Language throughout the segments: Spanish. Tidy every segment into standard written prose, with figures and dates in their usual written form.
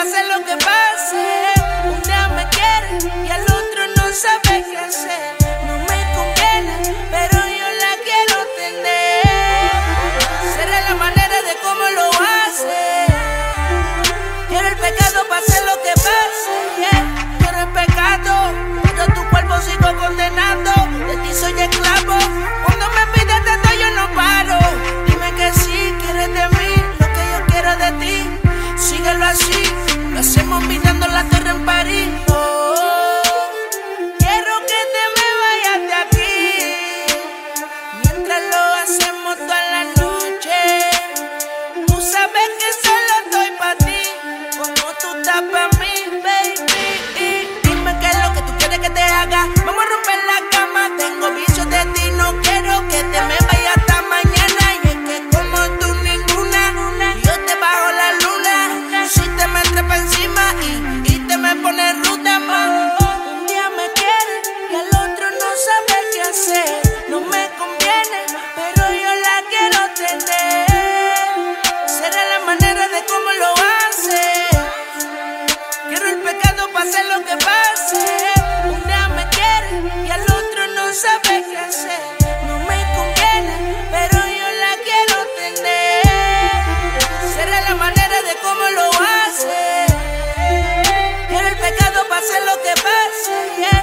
pase lo que pase. Un día me quiere y al otro no sabe qué hacer. No me conviene, pero yo la quiero tener. Será la manera de cómo lo hace. Quiero el pecado, pase lo que pase. Quiero el pecado, pero tu cuerpo sigo condenando. De ti soy esclavo. Cuando me pides tanto yo no paro. Dime que sí, quieres de mí lo que yo quiero de ti. Síguelo así, lo hacemos mirando la torre en París. Oh, quiero que te me vayas de aquí, mientras lo hacemos toda la noche. Tú sabes que solo estoy pa' ti, como tú estás pa' mí, baby. Dime qué es lo que tú quieres que te haga. Vamos a romper la cama, tengo vicios de ti. No quiero que te me vayas hasta mañana. Y es que como tú ninguna, yo te bajo la luna. Si te me trepa encima y te me pone ruta, man. Un día me quiere y al otro no sabe qué hacer. No me conviene, pero yo la quiero tener. Será la manera de cómo lo hace. Quiero el pecado, pase lo que pase. Un día me quiere y al otro no sabe qué hacer. No me conviene, pero yo la quiero tener. Será la manera de cómo lo hace. Quiero el pecado, pase lo que pase.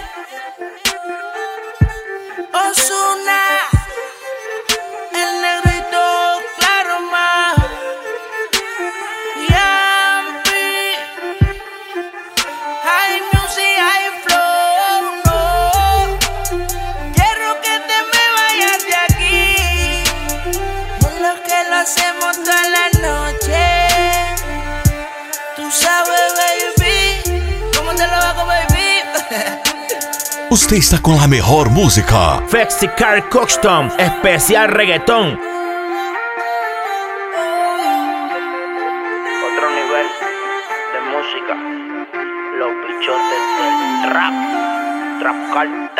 Ozuna, el negrito claro más. Yampi, high music, high flow, no. Quiero que te me vayas de aquí, es lo que lo hacemos toda la noche. Tú sabes, baby, cómo te lo hago, baby. Usted está con la mejor música. Flexi Car Custom, especial reggaetón. Otro nivel de música. Los bichotes del trap. Trap car.